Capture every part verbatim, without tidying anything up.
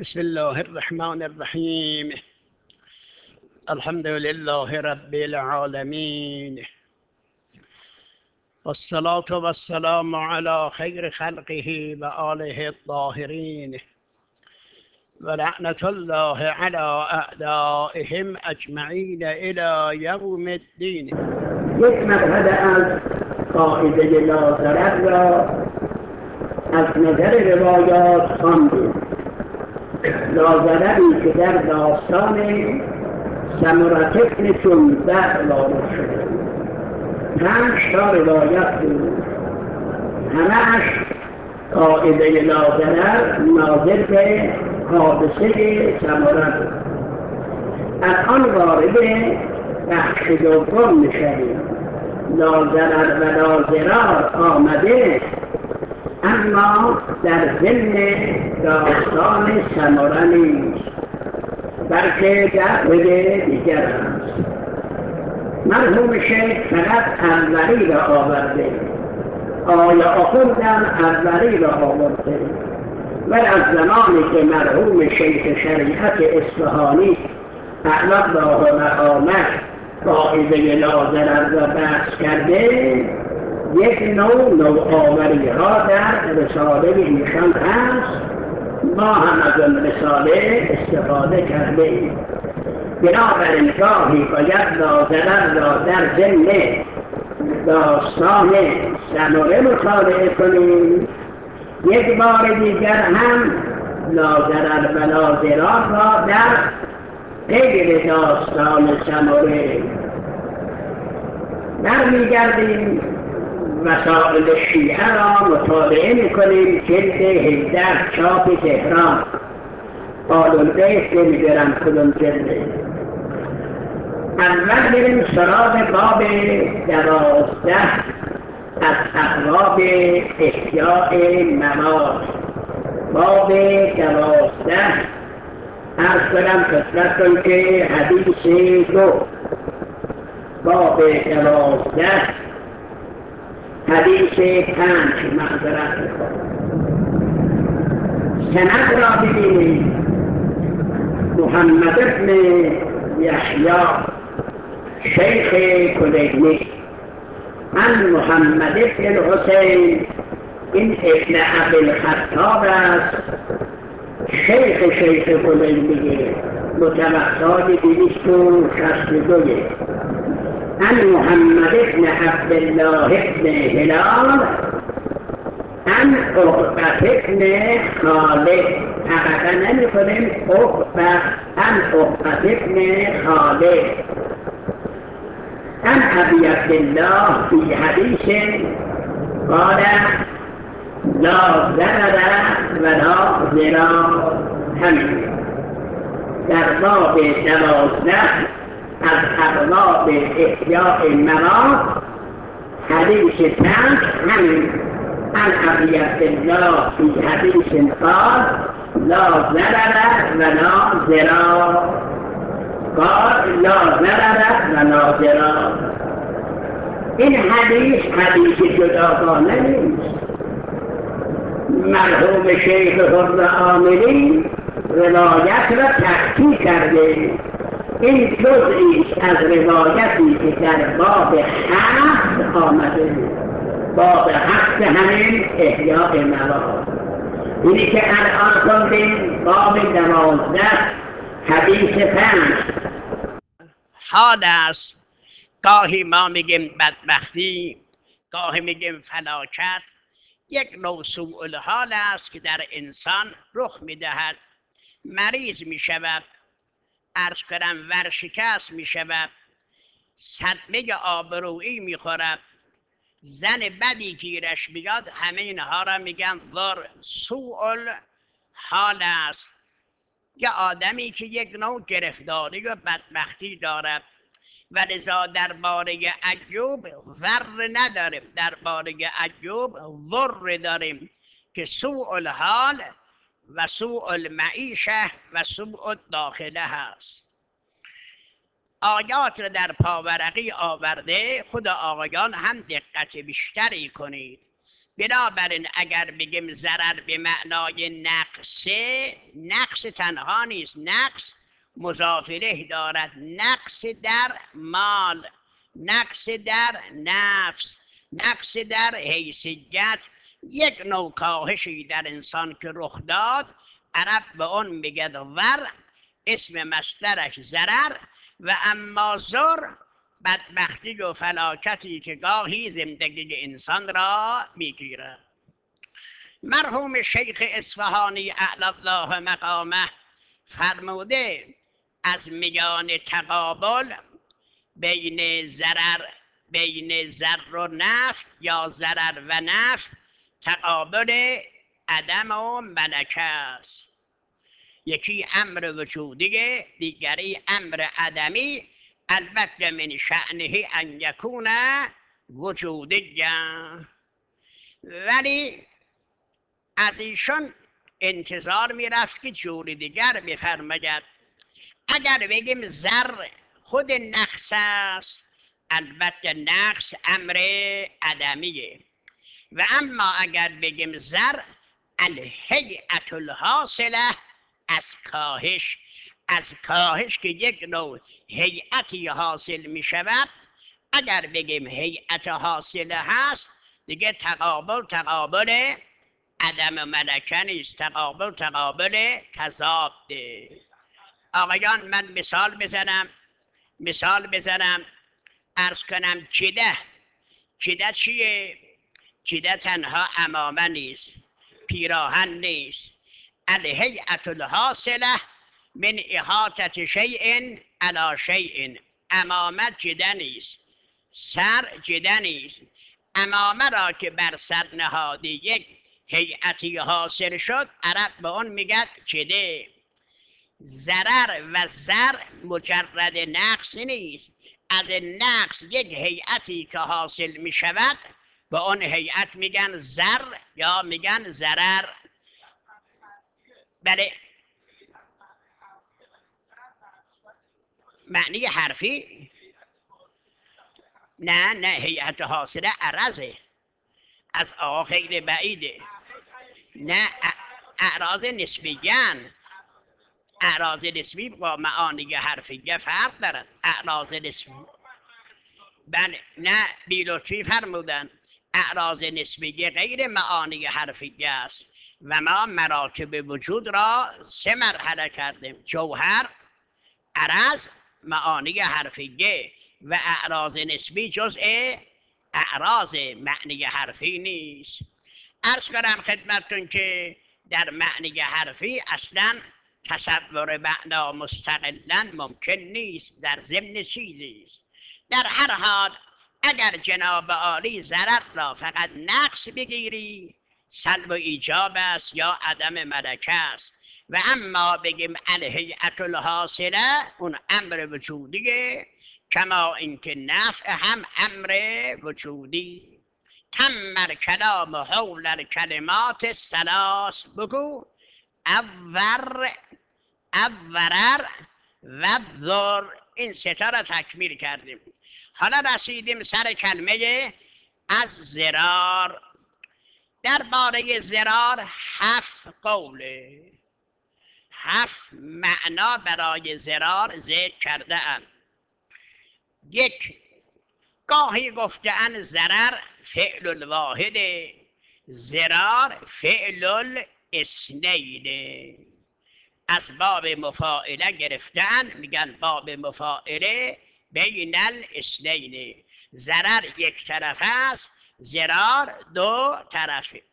بسم الله الرحمن الرحیم. الحمد لله رب العالمین، والصلاة والسلام على خیر خلقه و آله الطاهرین، و لعنة الله على اعدائهم اجمعین الی یوم الدین. یک مرحله از قاعده لا ضرر را از نظر روایات خواندیم. لا ضرری که در داستان سمرة بن جندب وارد شده، پنج تا روایت بود، همه‌اش قاعده لا ضرر ناظر به حادثه سمرة بود. الان وارد بخش دوم میشویم. لا ضرر و لا ضرار آمده، اما در ضمن داستان سمرة نیست، بلکه در بده دیگر است. مرحوم شیخ فقط اولی را آورده، آیا آخوندن اولی را آورده، و از زمانی که مرحوم شیخ شریعت اصفهانی اعلی الله مقامه قاعده لا ضرر را بحث کرده، یک نوع نوآوری ها در رساله ایشان هست. ما هم از اون رساله استفاده کرده ایم. بنابراین گاهی باید لا ضرر را در ضمن داستان سمرة مطالعه کنیم، یک بار دیگر هم لا ضرر و لا ضرار را در غیر داستان سمرة برمیگردیم. مسائل شیعه را مطالعه میکنیم. جلد هجده چاپ تهران. آل بیت نمیدارم کدوم جلده. اول بریم سراغ باب دوازده از ابواب احیاء مواد. باب دوازده عرض کنم خدمتتون که حدیث دو. باب دوازده حدیث پنج معذرت سند را ببینید. محمد ابن یحیی شیخ کلینی عن محمد ابن الحسین، این ابن ابوالخطاب است، شیخ شیخ کلینی، متوفای دویست و شصت و دو. عن محمد ابن عبدالله ابن هلال عن عقبة ابن خالد. عقبة نمی کنیم، عقبة. عن عقبة ابن خالد عن ابي عبدالله في حديث قال لا ضرر ولا ضرار. همین در باب دوازده از ابواب احیاء مواد حدیث پنج همین. عن ابي عبدالله في حديث قال لا ضرر ولا ضرار. قال لا ضرر ولا ضرار. این حدیث حدیث جداگانه نیست. مرحوم شیخ حر عاملی روایت را تحقیق کرده. این جزئی از روایتی که در باب هفت آمده، باب هفت همین احیاء مواد. اینی که الان خوندیم باب دوازده حدیث پنج. حال است. گاهی ما میگیم بدبختی، گاهی میگیم فلاکت. یک نوع سوء الحال است که در انسان رخ میدهد. مریض میشود، عرض کنم ورشکست میشود، صدمه آبرویی میخورد، زن بدی گیرش بیاد، همه اینها را میگن ضر سوء الحال است. یه آدمی که یک نوع گرفتاری و بدبختی دارد، و لذا درباره ایوب ضر نداریم، درباره ایوب ضر داریم که سوء الحال و سوء المعیشه و سوء الداخله هست. آیات را در پاورقی آورده. خود آقایان هم دقت بیشتری کنید. بنابراین اگر بگیم ضرر به معنای نقصه، نقص تنها نیست، نقص مضاف الیه دارد، نقص در مال، نقص در نفس، نقص در حیثیت، یک نوع کاهشی در انسان که رخ داد، عرب به اون میگه ور، اسم مصدرش ضرر، و اما ضر بدبختی و فلاکتی که گاهی زندگی انسان را میگیرد. مرحوم شیخ اصفهانی اعلی الله مقامه فرموده از میان تقابل بین ضرر بین ضر و نفع یا ضرر و نفع تقابل عدم و ملکه است. یکی امر وجودیه، دیگری امر عدمی، البته من شأنه ان یکون وجودیا. ولی از ایشان انتظار میرفت که جور دیگر بفرماید. اگر بگیم زر خود نقص است، البته نقص امر عدمیه، و اما اگر بگیم زر الهیئت الحاصله، از کاهش، از کاهش که یک نوع هیئتی حاصل می شود، اگر بگیم هیئت حاصله هست دیگه تقابل تقابل عدم ملکه نیست، تقابل تقابل تضاد. آقایان من مثال بزنم مثال بزنم عرض کنم چیده چیده چیه؟ چیده تنها عمامه نیست، پیراهن نیست. الهیئت الحاصله من احاطة شیء علی شیء، عمامه جده نیست، سر جده نیست. عمامه را که بر سر نهادی یک هیئتی حاصل شد، عرب به اون میگد جده. ضرر و زر مجرد نقص نیست، از نقص یک هیئتی که حاصل می شود به اون هیئت میگن زر یا میگن ضرر. بله، معنی حرفی؟ نه نه، هیئت حاصله عرضه، از آقا خیلی بعیده. نه، اعراض نسبیان، اعراض نسبی با معانی حرفیه فرق دارد. اعراض نسبی بله، نه بیلوچی فرمودن اعراض نسبیه غیر معانی حرفیه است و ما مراتب وجود را سه مرحله کردیم: جوهر، عرض، معانی حرفیه، و اعراض نسبی جزء اعراض معنی حرفی نیست. عرض کنم خدمتتون که در معنی حرفی اصلا تصور معنا مستقلا ممکن نیست، در ضمن چیزی است. در هر حال اگر جناب عالی ضرر را فقط نقص بگیری، سلب و ایجاب است یا عدم ملکه است، و اما بگیم الهیئت الحاصله اون امر وجودیه، کما اینکه نفع هم امر وجودی. تم کلام حول الکلمات الثلاث، بگو اول اورر و ذر، این ستا را تکمیل کردیم. حالا رسیدیم سر کلمه از ضرار. درباره ضرار هفت قوله، هفت معنا برای ضرار ذکر کرده اند. یک، گاهی گفته‌اند ضرر فعل الواحد، ضرار فعل الاثنین. از باب مفاعله گرفتن، میگن باب مفاعله بین الاثنین. ضرر یک طرف است، ضرار دو طرفه.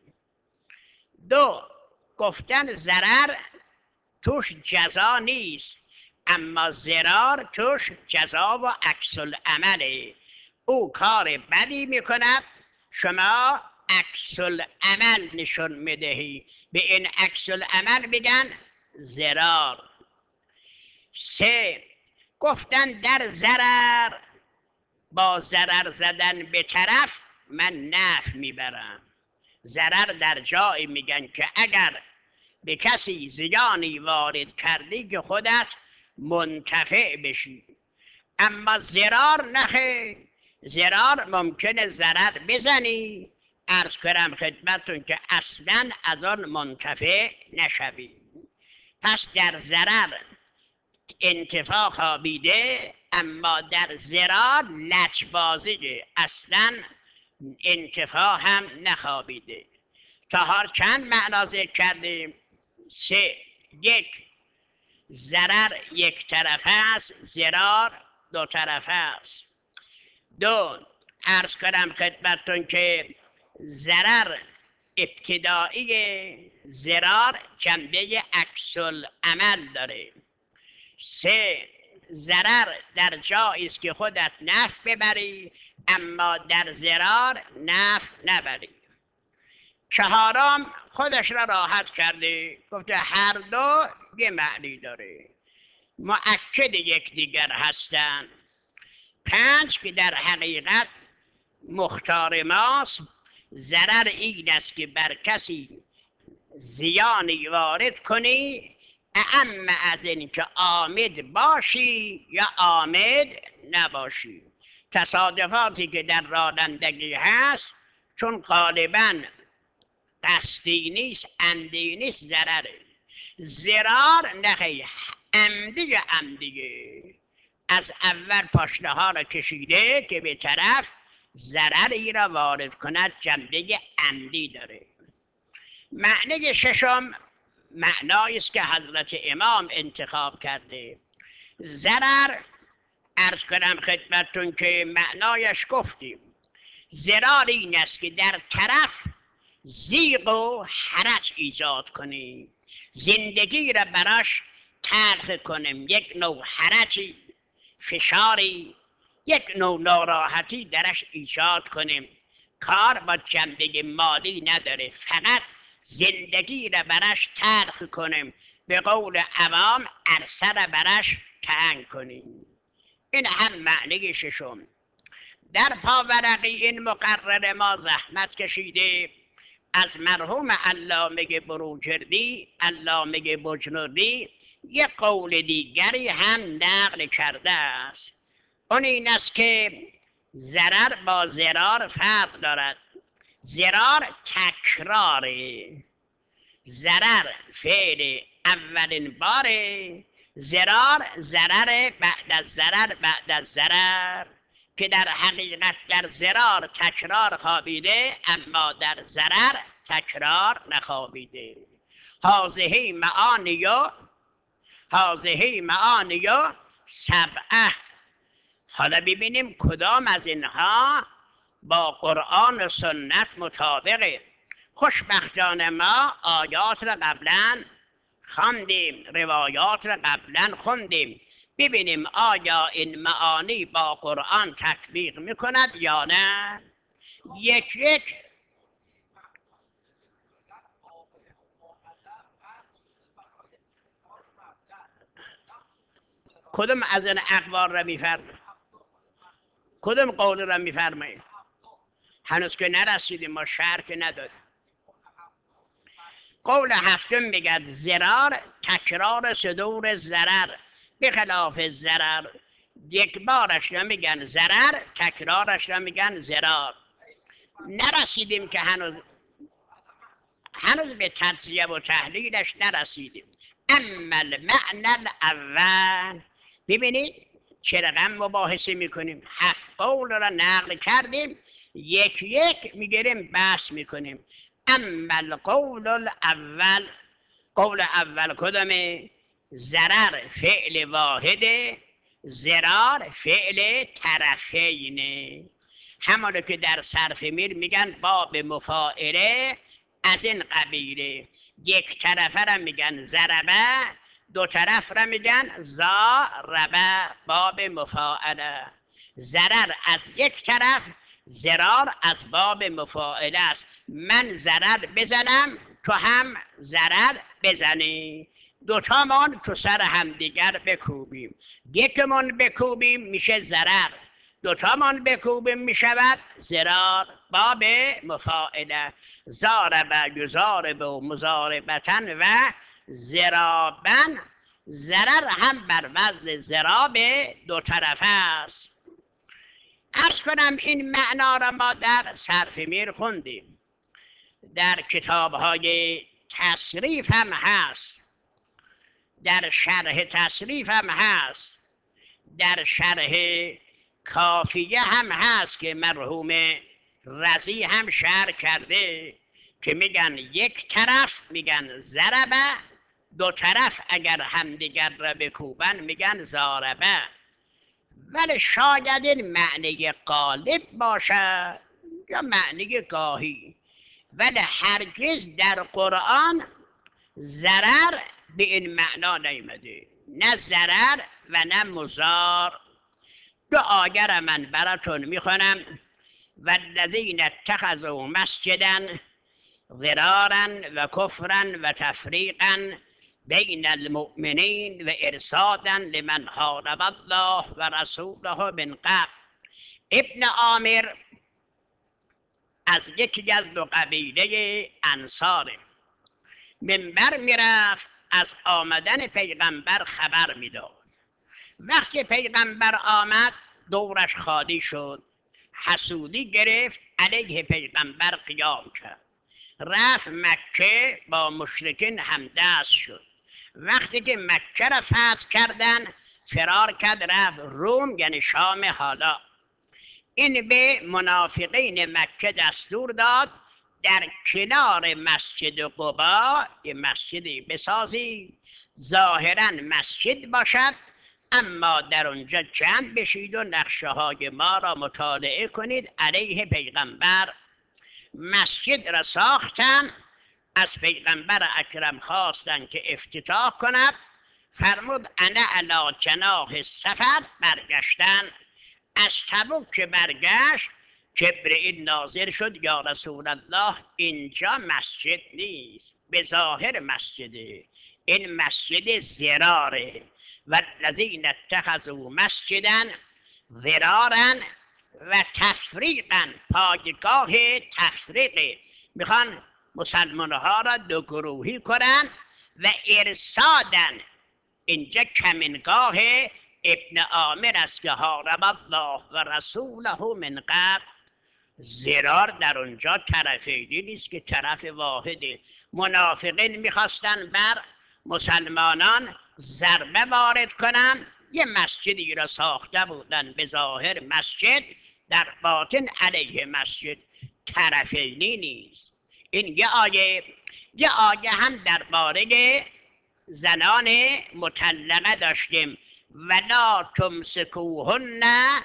دو، گفتن ضرر توش جزا نیست، اما ضرار توش جزا و عکس العمله. او کار بدی میکند، شما عکس العمل نشون میدهی، به این عکس العمل بگن ضرار. سه، گفتن در ضرر با ضرر زدن به طرف من نفع میبرم. ضرر در جایی میگن که اگر به کسی زیانی وارد کردی که خودت منتفع بشی، اما ضرار نخه. ضرار ممکنه ضرر بزنی، عرض کنم خدمتتون که اصلا از آن منتفع نشوید. پس در ضرر انتفاع خوابیده، اما در ضرار لجبازی اصلا انتفاع هم نخوابیده. چهار چند معنا ذکر کردیم؟ سه. یک، ضرر یک طرفه است، ضرار دو طرفه است. دو، عرض کنم خدمتتون که ضرر ابتدایی، ضرار جنبه عکس العمل داره. سه، ضرر در جایی است که خودت نفع ببری اما در ضرار نفع نبری. چهارم خودش را راحت کرده، گفته هر دو یه معنی داره، مؤکد یکدیگر هستند. پنج، که در حقیقت مختار ماست، ضرر این است که بر کسی زیانی وارد کنی، اعم از این که عامد باشی یا عامد نباشی. تصادفاتی که در رانندگی هست چون غالباً قصدی نیست، عمدی نیست، ضرره. ضرار نخیر، عمدی عمدیه، از اول پاشنه ها را کشیده که به طرف ضرری را وارد کند، جنبه عمدی داره. معنی ششم معنایی است که حضرت امام انتخاب کرده. ضرر عرض کنم خدمتتون که معنایش گفتیم، ضرار این است که در طرف ضیق و حرج ایجاد کنی، زندگی را براش تلخ کنیم، یک نوع حرجی، فشاری، یک نوع ناراحتی درش ایجاد کنیم. کار با جنبه مالی نداره، فقط زندگی را براش تلخ کنیم، به قول عوام عرصه را براش تنگ کنیم. این هم معنی ششم. در پاورقی این مقرر ما زحمت کشیده، از مرحوم علامه بروجردی، علامه بجنوردی، یک قول دیگری هم نقل کرده است. اون این است که ضرر با ضرار فرق دارد. ضرار تکراره، ضرر فعل اولین باره، ضرار ضرر بعد از ضرر بعد از ضرر، که در حقیقت در ضرار تکرار خوابیده اما در ضرر تکرار نخوابیده. هذه معانی هذه معانی سبعه. حالا ببینیم کدام از اینها با قرآن و سنت مطابقه. خوشبختانه ما آیات را قبلا خواندیم، روایات را قبلا خوندیم، ببینیم آیا این معانی با قرآن تطبیق میکند یا نه. یک یک کدوم از این اقوال را میفرمایید؟ کدوم قول را میفرمایید؟ هنوز که نرسیدیم، ما شرح که ندادیم. قول هفتم میگد ضرار تکرار صدور ضرر، به خلاف ضرر یک بارش را میگن ضرر، تکرارش را میگن ضرار. نرسیدیم که هنوز هنوز به تجزیه و تحلیلش نرسیدیم. اما المعنى الاول، ببینید چه رقم مباحثه میکنیم. هفت قول را نقل کردیم، یک یک میگیریم بحث میکنیم. اما القول الاول، قول اول کدامه؟ ضرر فعل واحده، ضرار فعل طرفینه. همانو که در صرف میر میگن باب مفاعله، از این قبیله. یک طرفه را میگن ضربه، دو طرف را میگن ضاربه، باب مفاعله. ضرر از یک طرف، ضرار از باب مفاعله است. من ضرر بزنم تو هم ضرر بزنی، دوتامان تو سر همدیگر بکوبیم. یکمان بکوبیم میشه ضرر، دوتامان بکوبیم میشود ضرار، باب مفاعله. ضارب یضارب و مضاربتن و ضرابن. ضرر هم بر وزن ضراب دو طرفه است. عرض کنم این معنا را ما در صرف میر خوندیم. در کتاب های تصریف هم هست، در شرح تصریف هم هست، در شرح کافیه هم هست که مرحوم رضی هم شرح کرده که میگن یک طرف میگن ضربه، دو طرف اگر همدیگر را بکوبن میگن ضاربه. ولی شاید این معنی غالب باشه یا معنی گاهی، ولی هرگز در قرآن ضرر به این معنا نیامده، نه ضرر و نه مضار. دو آیه را من براتون میخونم. والذین اتخذوا مسجدا ضرارا و کفرا و تفریقا بین المؤمنین و ارصادا لمن حارب الله و رسوله من قبل. ابن عامر از یکی از دو قبیله انصار منبر میرفت، از آمدن پیغمبر خبر میداد. وقتی پیغمبر آمد دورش خالی شد، حسودی گرفت، علیه پیغمبر قیام کرد، رفت مکه، با مشرکین همدست شد. وقتی که مکه را فتح کردن فرار کرد، رفت روم یعنی شام. حالا این به منافقین مکه دستور داد در کنار مسجد قبا یه مسجدی بسازی، ظاهرا مسجد باشد اما در اونجا جمع بشید و نقشه های ما را مطالعه کنید علیه پیغمبر. مسجد را ساختن، از پیغمبر اکرم خواستن که افتتاح کند، فرمود انا علی جناح سفر. برگشتن. از تبوک که برگشت جبرئیل نازل شد، یا رسول الله اینجا مسجد نیست، به ظاهر مسجده، این مسجد ضراره. والذین اتخذوا مسجدا ضرارا و تفریقا، پایگاه تفریق، میخوان مسلمان ها را دو گروهی کنن. و ارصادن، اینجا کمینگاه ابن عامر است که حارب الله و رسوله من قبل. ضرار در اونجا طرفینی نیست که طرف واحده. منافقین میخواستن بر مسلمانان ضربه وارد کنن، یه مسجدی را ساخته بودن به ظاهر مسجد، در باطن علیه مسجد، طرفینی نیست. این یه آیه. یه آیه هم درباره زنان مطلقه داشتیم، ولا تمسکوهن،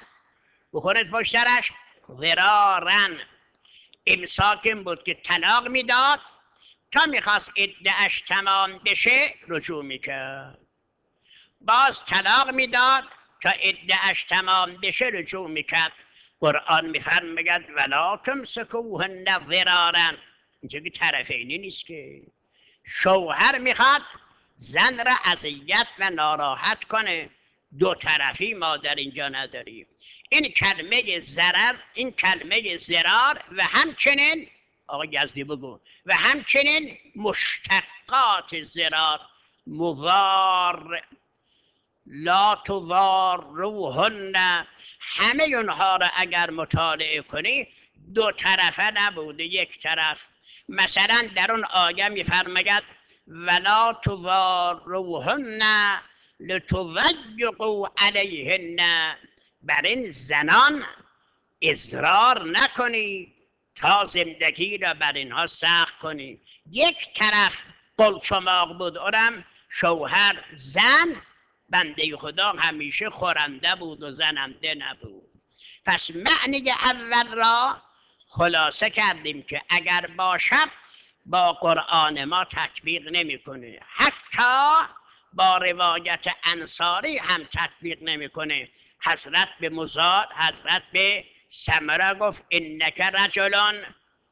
بخونید پشترش، ضرارا. امساکم بود که طلاق میداد، تا میخواست عده‌اش تمام بشه رجوع میکرد، باز طلاق میداد تا عده‌اش تمام بشه رجوع میکرد. قرآن میفرماید ولا تمسکوهن ضرارا، اینجا که طرفینی نیست که. شوهر میخواد زن را اذیت و ناراحت کنه، دو طرفی ما در اینجا نداریم. این کلمه ضرر، این کلمه ضرار و همچنین آقا یزدی بگو، و همچنین مشتقات ضرار، مضار، لا تضاروهن، همه اونها را اگر مطالعه کنی دو طرفه نبوده، یک طرف. مثلا در اون آیه میفرماید ولا تضاروهن لتضيقوا علیهن، بر این زنان اضرار نکنی تا زندگی را بر اینها سخت کنی. یک طرف قلچماق بود، اونم شوهر. زن بنده خدا همیشه خورنده بود و زننده نبود. پس معنی اول را خلاصه کردیم که اگر باشد با قرآن ما تطبیق نمیکنه، حتی با روایت انصاری هم تطبیق نمیکنه. حضرت به مضار، حضرت به سمره گفت انک رجلان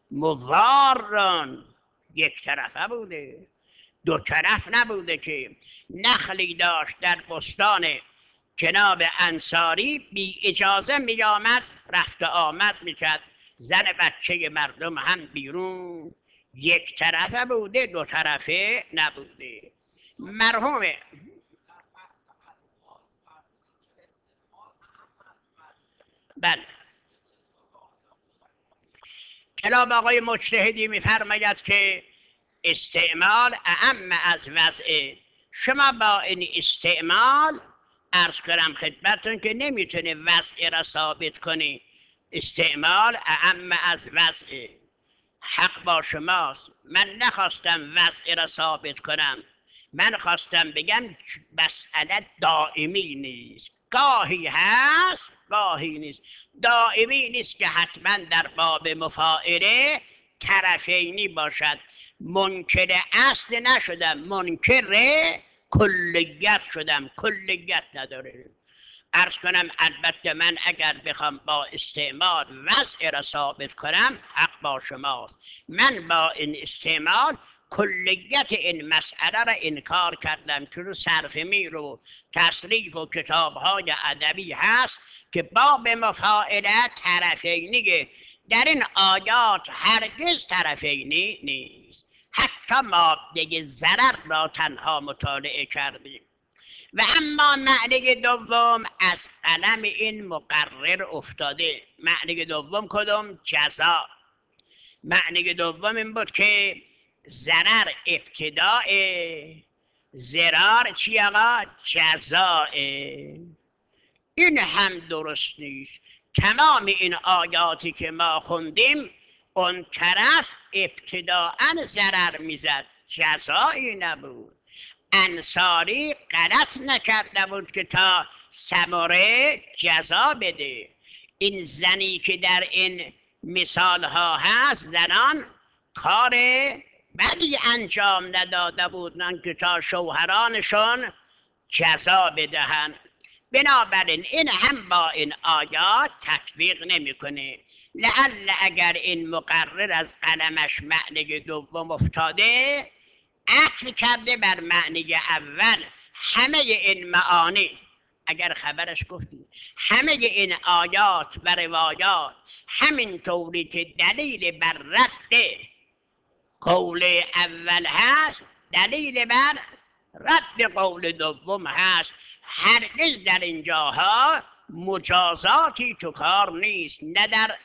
مضارن، یک طرفه بوده، دو طرف نبوده که. نخلی داشت در بستان جناب انصاری، بی اجازه می آمد رفت آمد می کرد، زن بچه مردم هم بیرون، یک طرفه بوده، دو طرفه نبوده. مرحوم بله جناب آقای مجتهدی میفرماید که استعمال اعم از وضع. شما با این استعمال عرض کنم خدمتتون که نمیتونه وضع را ثابت کنی. استعمال اعم از وضع. حق با شماست، من نخواستم وضع را ثابت کنم، من خواستم بگم مسئله دائمی نیست، گاهی هست گاهی نیست. دائمی نیست که حتما در باب مفاعله طرفینی باشد. منکر اصل نشدم، منکر کلیت شدم، کلیت نداره. عرض کنم البته من اگر بخوام با استعمال وضع را ثابت کنم حق با شماست، من با این استعمال کلیت این مسئله را انکار کردم که رو صرف میر و تصریف و کتاب‌های ادبی هست که باب مفاعله طرفینیه. در این آیات هرگز طرفینی نیست. حتی ماده ضرر را تنها مطالعه کردیم. و اما معنی دوم از قلم این مقرر افتاده. معنی دوم کدوم؟ جزا. معنی دوم این بود که ضرر ابتداء، ضرار چی آقا؟ جزاء. این هم درست نیست. تمام این آیاتی که ما خوندیم اون طرف ابتداء ضرر میزد، جزایی نبود. انصاری غلط نکرده بود که تا ثمره جزا بده. این زنی که در این مثال ها هست زنان کار بدی انجام نداده بودن که تا شوهرانشون جزا بدهن. بنابراین این هم با این آیات تطبیق نمیکنه. لعل اگر این مقرر از قلمش معنی دوم افتاده عطف کرده بر معنی اول. همه این معانی اگر خبرش گفتیم همه این آیات و روایات همین طوری که دلیل بر رد قول اول هست دلیل بر رد قول دوم هست. هرگز در اینجاها مجازاتی تو کار نیست، نه در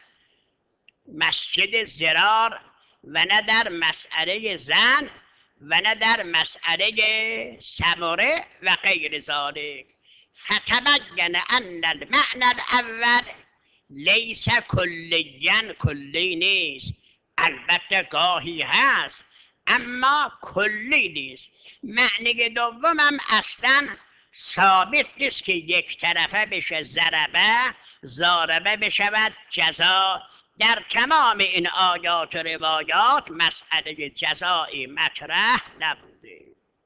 مسجد زرار و نه در مسئله زن و نه در مسئله ثمره و غیر ذالک. فتبین ان المعنى الاول لیس کلیا، کلی نیست. البته گاهی هست اما کلی نیست. معنی دومم اصلا ثابت نیست که یک طرفه بشه ضربه، ضاربه بشود جزا. در تمام این آیات و روایات مسئله جزایی مطرح نبوده.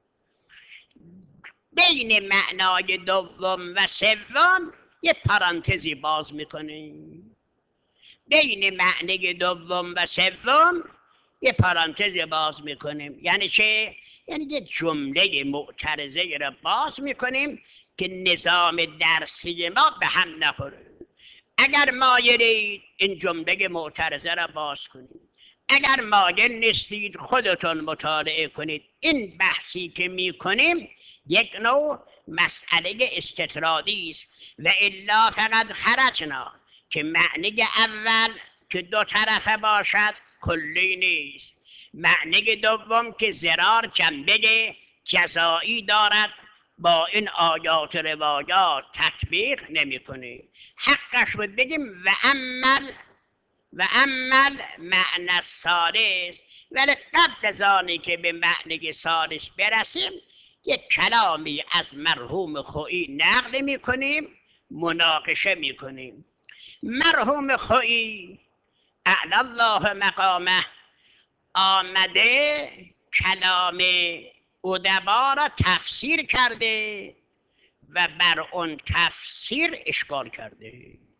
بین معنای دوم و سوم یه پرانتزی باز میکنیم. بین معنی دوم و سوم یه پرانتزی باز میکنیم. یعنی چه؟ یعنی یه جمله معترضه را باز میکنیم که نظام درسی ما به هم نخوره. اگر مایلید این جمله معترضه را باز کنید، اگر مایل نیستید خودتون مطالعه کنید. این بحثی که میکنیم یک نوع مسئله استطرادی است و الا فقط خرجنا که معنی اول که دو طرفه باشد کلی نیست. معنی دوم که ضرار جنبه جزایی دارد با این آیات روایات تطبیق نمیکنه. حقش بود بگیم و عمل و عمل معنی الثالث. ولی قبل از آنی که به معنی ثالث برسیم یک کلامی از مرحوم خویی نقل میکنیم، مناقشه میکنیم. مرحوم خویی اعلی الله مقامه آمده کلام ادبا را تفسیر کرده و بر اون تفسیر اشکال کرده.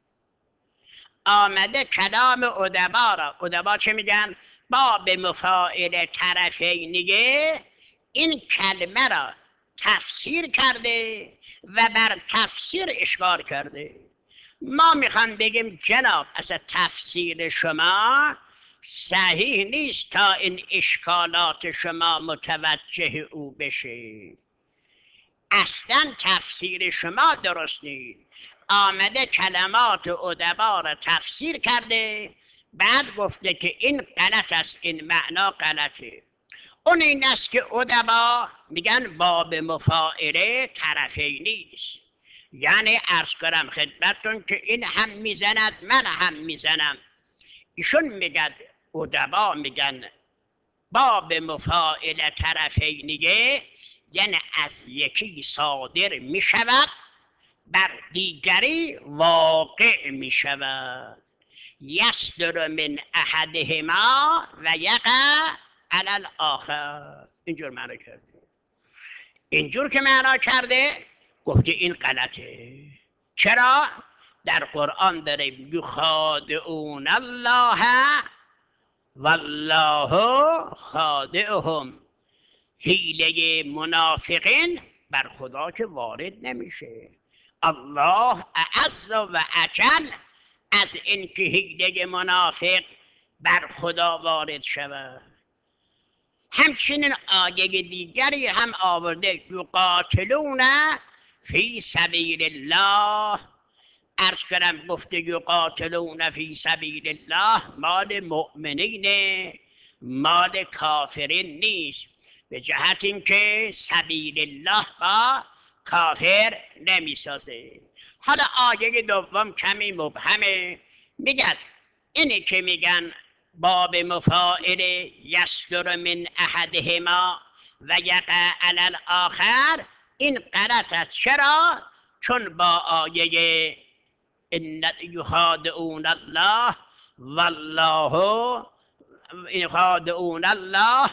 آمده کلام ادبا را، ادبا چه میگن؟ باب مفاعل طرفینیه، این کلمه را تفسیر کرده و بر تفسیر اشکال کرده. ما میخوام بگیم جناب اصلا تفسیر شما صحیح نیست تا این اشکالات شما متوجه او بشه. اصلا تفسیر شما درست نیست. آمده کلمات ادبا را تفسیر کرده بعد گفته که این غلط است، این معنا غلطه. اون این است که ادبا میگن باب مفاعله طرفی نیست، یعنی عرض کنم خدمتتون که این هم میزند من هم میزنم. ایشون میگن ادبا میگن باب مفاعله طرفینیه، یعنی از یکی صادر میشود بر دیگری واقع میشود. یصدر من احدهما و یقع علی الاخر. اینجور معنا کرده. اینجور که معنا کرده گفته این غلطه. چرا؟ در قرآن داریم یخادعون الله والله خادعهم. حیله منافقین بر خدا که وارد نمیشه. الله اعز و اجل از اینکه حیله منافق بر خدا وارد شود. همچنین آیه دیگری هم آورده یقاتلون فی سبیل الله. عرض کنم گفته یقاتلون فی سبیل الله مال مؤمنینه، مال کافرین نیست، به جهت اینکه سبیل الله با کافر نمیسازه. حالا آیه دوم کمی مبهمه، میگن اینه که میگن باب مفاعله یصدر من احدهما و یقع علی الاخر این غلط است. چرا؟ چون با آیه ان یخادعون الله والله یخادعون الله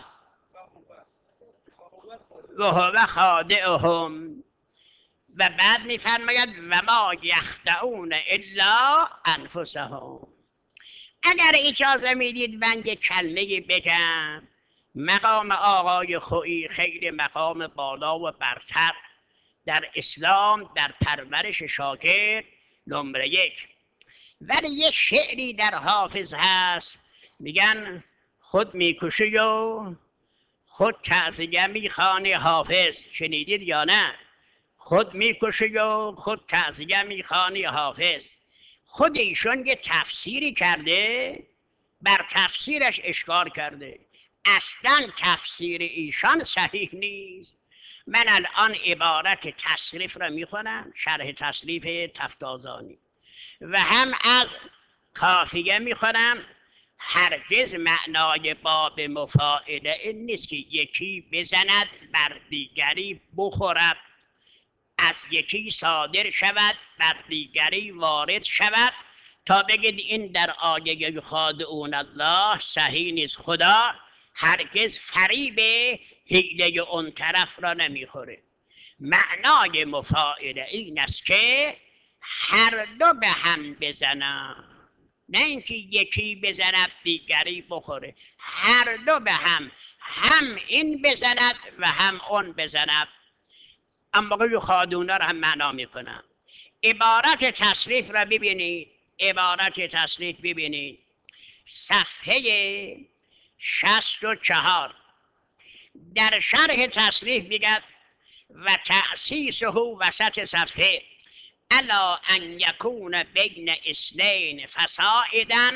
و هو خادعهم و بعد میفرماید و ما یخدعون الا انفسهم. اگر اجازه میدید من یک کلمه بگم. مقام آقای خویی خیلی مقام بالا و برتر در اسلام، در پرورش شاگرد نمره یک. ولی یک شعری در حافظ هست میگن خود میکشی و خود تعزیه میخوانی. حافظ شنیدید یا نه؟ خود میکشی و خود تعزیه میخوانی. حافظ خود ایشون یه تفسیری کرده، بر تفسیرش اشکال کرده. اصلا تفسیر ایشان صحیح نیست. من الان عبارت تصریف را میخونم، شرح تصریف تفتازانی، و هم از کافیه میخونم. هرگز معنای باب مفاعله این نیست که یکی بزند بر دیگری بخورد، از یکی صادر شود بر دیگری وارد شود تا بگید این در آیه یخادعون الله صحیح نیست. خدا هرگز فریب حیله اون طرف را نمیخوره. معنای مفاعله این است که هر دو به هم بزنن، نه اینکه یکی بزند دیگری بخوره. هر دو به هم، هم این بزند و هم اون بزند. اما یخادعون را هم معنا میکنم. عبارت تصریف را ببینید، عبارت تصریف ببینید صفحه شصت و چهار. در شرح تصریف میگد و تأسیسه وسط صفحه الا ان یکون بین اثنین فصاعدا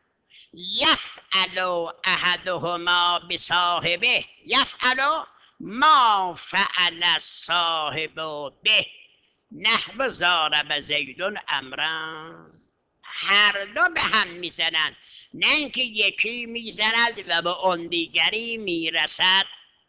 یفعل احدهما بصاحبه یفعل ما فعل الصاحب به نحو ضارب زید امرا. هر دو به هم میزنند، نه اینکه یکی میزند و به اون دیگری میرسد.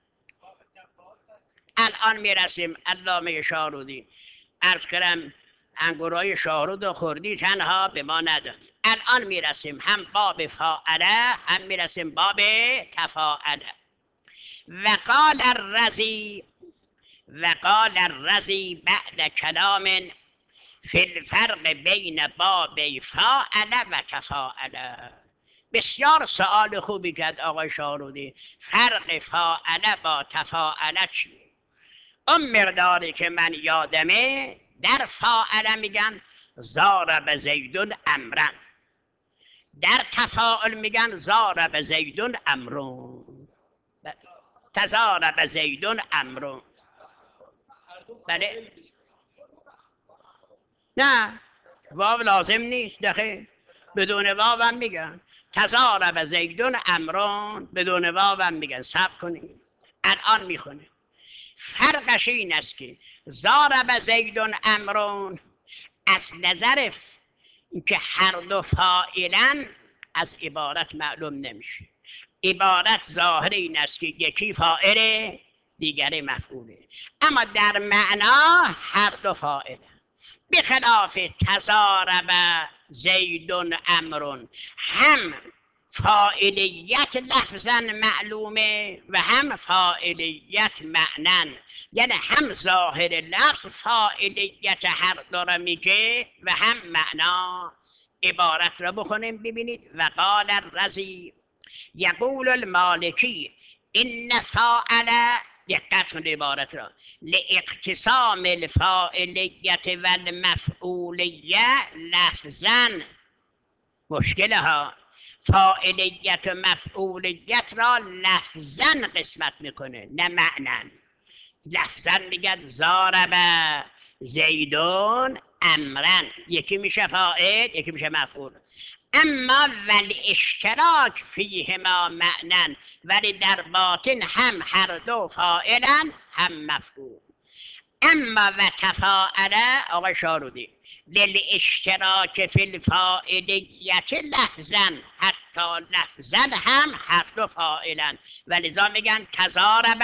الان میرسیم. علامه شاهرودی عرض کردم انگورای شاهرود و خوردی تنها به ما نداد. الان میرسیم هم باب فاعله هم میرسیم باب تفاعله. وقال الرزی وقال الرزی بعد کلام فی الفرق بین باب فاعله و تفاعله. بسیار سوال خوبی کرد آقای شاهرودی. فرق فاعله با تفاعله چیه؟ اون مقداری که من یادمه در فاعله میگن ضارب زیدون امرا، در تفاعل میگن ضارب زیدون امرون، تضارب زیدون امرون. بله نه واو لازم نیست. دقیق بدون واو میگن تضارب زیدون امرون، بدون واو میگن. صبر کنید الان میخونه. فرقش این است که ضارب زیدون امرون از نظر اینکه هر دو فاعلن از عبارت معلوم نمیشه. عبارت ظاهر این است که یکی فاعله دیگری مفعوله، اما در معنا هر دو فاعله. بخلاف تضارب زیدون امرون، هم فاعلیت لفظا معلومه و هم فاعلیت معنن، یعنی هم ظاهر لفظ فاعلیت هر دو را میگه و هم معنا. عبارت را بخونیم ببینید. و قال الرزی یقول المالکی این فاعل، دقت کنید عبارت را، لاقتسام الفاعلیت و المفعولیه لفظا. مشکله ها، فاعلیت و مفعولیت را لفظا قسمت میکنه نه معنن. لفظا میگه ضارب زیدون امرن، یکی میشه فاعل یکی میشه مفعول. اما ولی اشتراک فیهما معنن، ولی در باطن هم هر دو فاعلن هم مفعول. اما و تفاعل آقای شارودی للاشتراک فی الفاعلیت لفظا، حتی لفظا هم هر دو فاعلن، ولذا میگن تضارب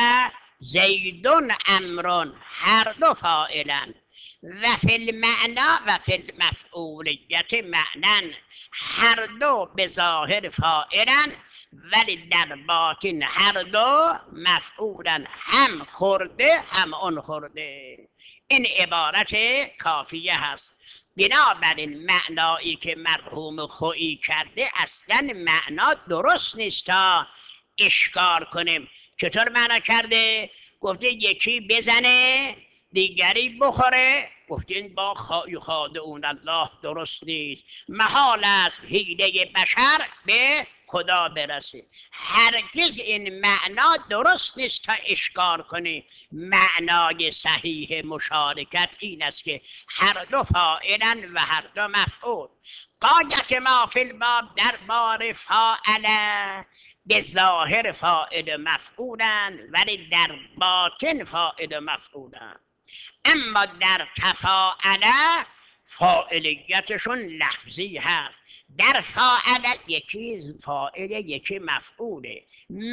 زیدون امرون، هر دو فاعلن. و فی المعنا و فی المفعولیت معنن، هر دو به ظاهر فاعلن ولی در باطن هر دو مفعولن، هم خورده هم اون خورده. این عبارت کافیه هست. بنابراین معنایی که مرحوم خویی کرده اصلا معنا درست نیست تا اشکار کنیم. چطور معنا کرده؟ گفته یکی بزنه دیگری بخوره، گفتین با یخادعون الله درست نیست. محال است حیله بشر به خدا برسه. هرگز این معنا درست نیست تا اشکار کنی. معنای صحیح مشارکت این است که هر دو فاعلن و هر دو مفعول. قایت ما فی الباب در بار فاعله، به ظاهر فاعل مفعولن ولی در باطن فاعل مفعولن. اما در تفاعله فاعلیتشون لفظی هست. در فاعله یکی فاعل یکی مفعوله،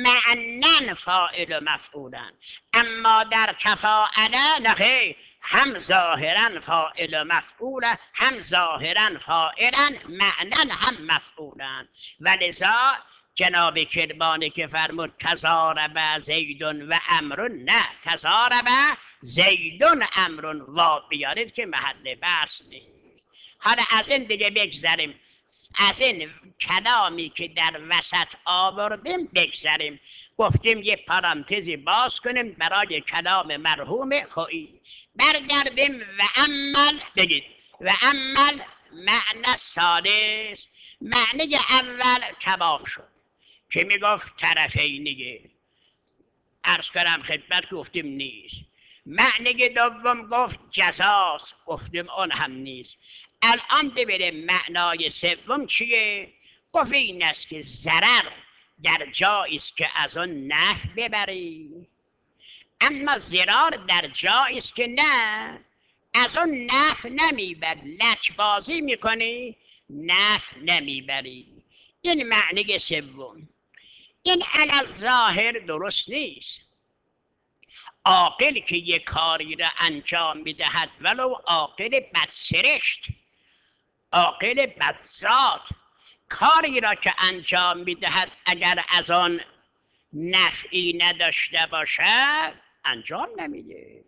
معنن فاعل مفعولن. اما در تفاعله نه، هم ظاهرا فاعل مفعوله هم ظاهرا فاعلن، معنن هم مفعولن. ولذا جناب کربانی که فرمود تضارب زیدون و امرون، نه، تضارب زیدون امرون وا بیارید که محل بحث نیست. حالا از این دیگه بگذریم، از این کلامی که در وسط آوردیم بگذریم. گفتیم یه پرانتزی باز کنیم برای کلام مرحوم خویی. برگردیم و عمل بگید. و عمل معنی ثالث، معنی اول تمام شد که میگفت طرفینیه، عرض کردم خدمت گفتیم نیست. معنی دوم گفت جزاست، گفتیم اون هم نیست. الان ببینیم معنای سوم چیه؟ گفت این است که ضرر در جایی است که از آن نفع ببری، اما ضرار در جایی است که نه، از آن نفع نمیبری، لجبازی میکنی نفع نمیبری. این معنی سوم. این علی الظاهر درست نیست. عاقل که یک کاری را انجام میدهد ولو عاقل بدسرشت، عاقل بدذات، کاری را که انجام میدهد اگر از آن نفعی نداشته باشد انجام نمیده.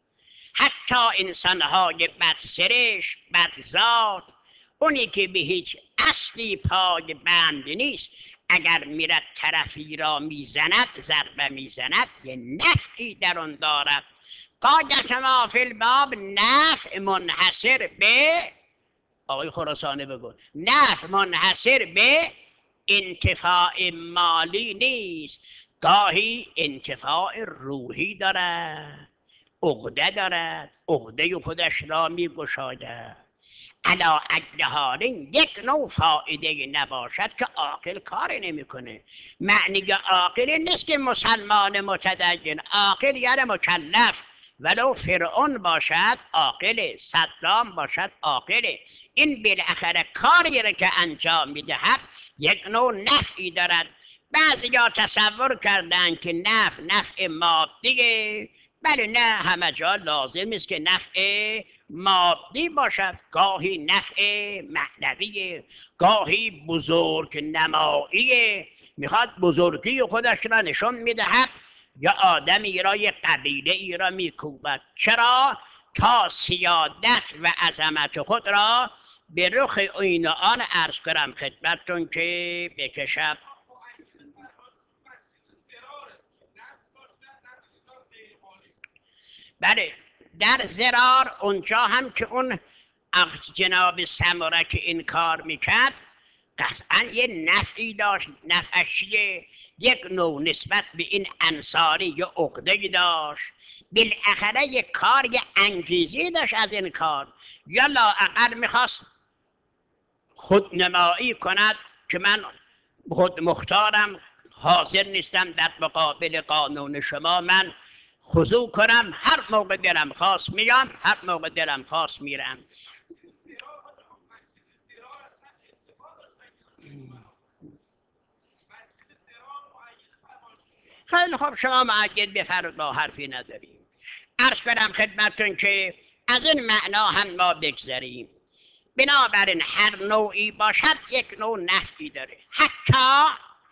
حتی انسانهای بدسرشت، بدذات، اونی که به هیچ اصلی پای بند نیست، اگر میرد طرفی را میزند، ضربه میزند، یه نفعی در آن دارد. قایت ما فی الباب نفع منحصر به، آقای خراسانی بگو، نفع منحصر به انتفاع مالی نیست، گاهی انتفاع روحی دارد، عقده دارد، عقده خودش را میگشاید. علا اجدهارین یک نوع فایده نباشد که عاقل کاری نمیکنه. معنی عاقل نیست که مسلمان متدین، عاقل یعنی مکلف، ولو فرعون باشد عاقل، صدام باشد عاقل. این بالاخره کاری را که انجام میدهد یک نوع نفعی دارد. بعضیا تصور کردن که نفع نفع مادیه، بله نه همه جا لازم است که نفع مادی باشد، گاهی نفع معنوی، گاهی بزرگ نمایی، میخواد بزرگی خودش را نشان میدهد یا آدمی را یک قبیله ای را میکوبد. چرا؟ تا سیادت و عظمت خود را به رخ این و آن عرض کنم خدمتتون که بکشد. بله در زرار اونجا هم که اون جناب سمره که این کار میکرد قطعا یه نفعی داشت. نفعش چیه؟ یک نوع نسبت به این انصاری یه عقده‌ای داشت، بالاخره یک کار یه انگیزی داشت از این کار، یا لااقل میخواست خودنمایی کند که من خود مختارم، حاضر نیستم در مقابل قانون شما من خضوع کنم، هر موقع دلم خواست میام، هر موقع دلم خواست میرم. خیلی خوب شما معید بفرد، با حرفی نداریم. عرض کنم خدمتتون که از این معنا هم ما بگذاریم. بنابراین هر نوعی باشد یک نوع نفعی داره. حتی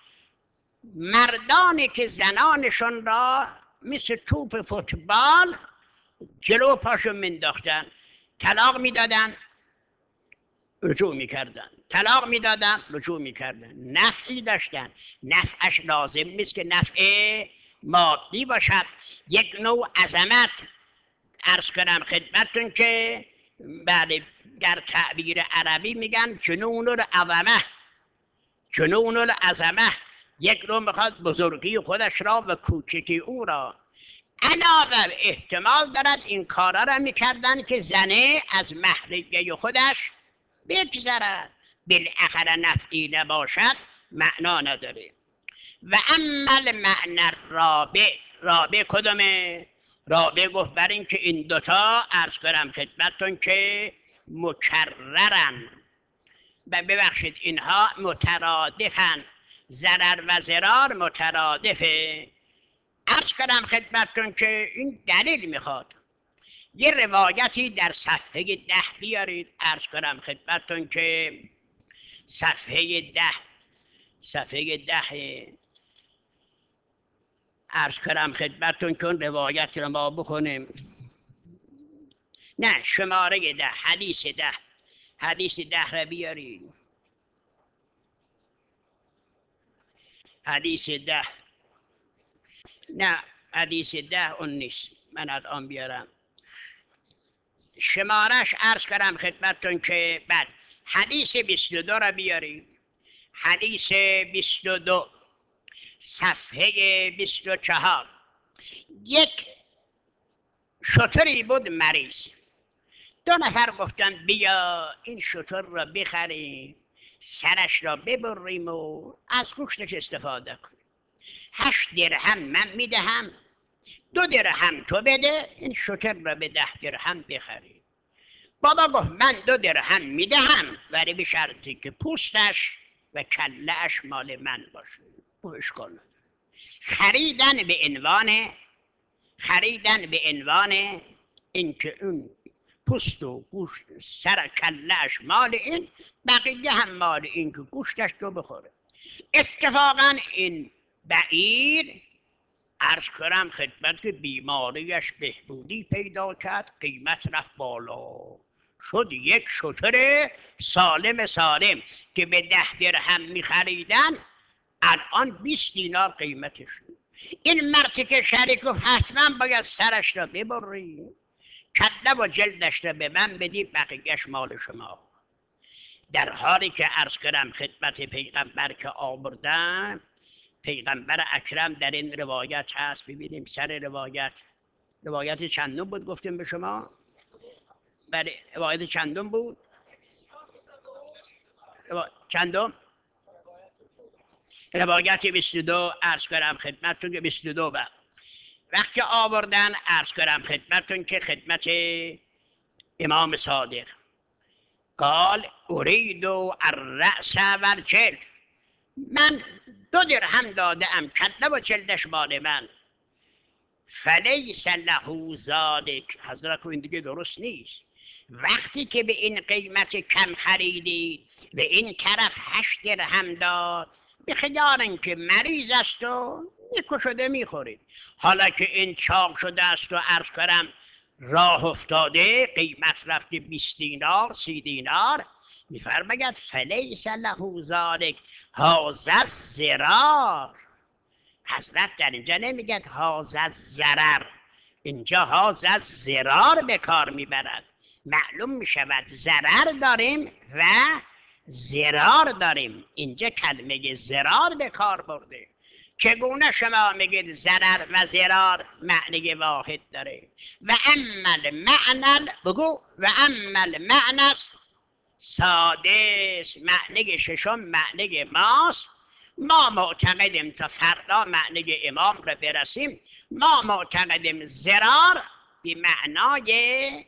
مردانی که زنانشون را مثل توپ فوتبال جلو پاشون مینداختن، طلاق میدادن رجوع میکردن، طلاق میدادن رجوع میکردن، نفعی داشتن. نفعش لازم نیست که نفع مادی باشد، یک نوع عظمت. عرض کنم خدمتتون که بله در تعبیر عربی میگن جنون العظمه، جنون العظمه، یک نوع میخواد بزرگی خودش را و کوچکی او را. علاوه احتمال دارد این کارا را میکردن که زنه از محرگه خودش بگذرد، بالاخره نفعی نباشد معنا نداره. و اما المعنی الرابع، رابع کدومه؟ رابع گفت بر این که این دوتا عرض کنم خدمتتون که مکررن و ببخشید اینها مترادفن، ضرر و ضرار مترادفه. عرض کنم خدمتتون که این دلیل میخواد. یه روایتی در صفحه ده بیارید. عرض کنم خدمتتون که صفحه ده، صفحه ده عرض کنم خدمتتون که اون روایت رو ما بخونیم. نه شماره ده، حدیث ده، حدیث ده رو بیارید. حدیث ده، نه حدیث ده اون نیست، من الان بیارم شمارش. عرض کنم خدمتتون که بعد حدیث بیست و دو رو بیارید. حدیث بیست و دو صفحه بیست و چهار. یک شتری بود مریض، دو نفر گفتن بیا این شتر را بخریم، سرش را ببریم و از گوشتش استفاده کنیم. هشت درهم من میدهم، دو درهم تو بده، این شتر را به ده درهم بخریم. بابا گفت من دو درهم میدهم ولی به شرطی که پوستش و کلهش مال من باشه. او اشکال نداره. خریدن به عنوان خریدن به عنوان اینکه اون پوست و گوشت سر کلهش مال این، بقیه هم مال این که گوشتش تو بخوره. اتفاقا این بعیر عرض کنم خدمت که بیماریش بهبودی پیدا کرد، قیمت رفت بالا، شد یک شتر سالم سالم که به ده درهم میخریدن الان بیست دینار قیمتش. این مرتی که شریک گفت حتما باید سرش را ببری، کله و جلدش را به من بدی، بقیهش مال شما. در حالی که عرض کنم خدمت پیغمبر که آوردن، پیغمبر اکرم در این روایت هست، ببینیم سر روایت، روایت چندم بود گفتیم به شما؟ بله روایت چندم بود؟ چندم؟ روایت بیست و دو عرض کنم خدمتتون که بیست و دو بعد وقتی آوردن عرض کنم خدمتتون که خدمت امام صادق قال ارید الرأس و الجلد، من دو درهم داده ام کله و جلدش مال من. فلیس له ذلک، حضرت این دیگه درست نیست. وقتی که به این قیمت کم خریدید به این طرف هشت درهم داد، به خیال که مریض است و نیکو شده میخورید. حالا که این چاق شده است و عرض کنم راه افتاده قیمت رفته بیست دینار سی دینار، میفرماید فلیس له ذلک هذا الضرار. حضرت در اینجا نمیگه هذا الضرر، اینجا هذا الضرار به کار میبرد. معلوم میشود ضرر داریم و ضرار داریم. اینجا کلمه ضرار به کار برده. چگونه شما میگید ضرر و ضرار معنی واحد داره؟ و اما المعنى بگو و اما المعنى سادس، معنی ششم معنی ماست. ما معتقدیم تا فردا معنی امام را برسیم، ما معتقدیم ضرار به معنای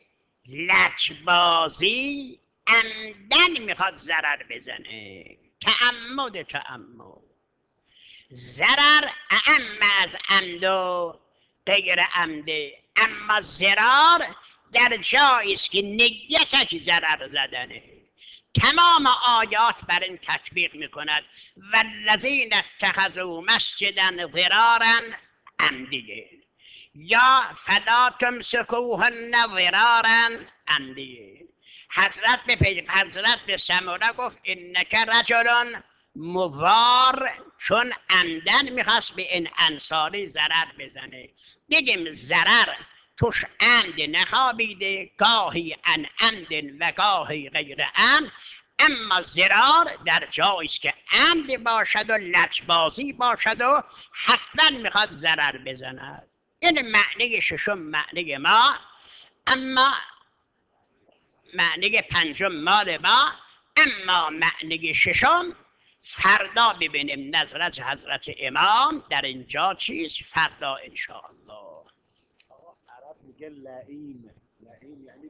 لجبازی، عمدن میخواد ضرر بزنه، تعمد تعمد. ضرر اعم از عمد و غیر عمده، اما ضرار در جایی است که نیتش ضرر زدنه. تمام آیات بر این تطبیق میکند والذین اتخذوا مسجدا ضرارا عمدیه، یا فلا تمسکوهن ضرارا عمدیه. حضرت به پیغمبر حضرت به سموره گفت انک رجل موار، چون عمدن میخواست به این انصاری ضرر بزنه. بگیم ضرر توش عمد نخوابیده، گاهی ان عمد و گاهی غیر عمد، اما ضرار در جایی است که عمد باشد و لجبازی باشد و حتما میخواد ضرر بزند. این معنی ششم معنی ما. اما معنی پنجم مال ما، اما معنی ششم فردا ببینیم نظرت حضرت امام در اینجا چیست فردا انشاءالله. عرب میگه لعیم، لعیم یعنی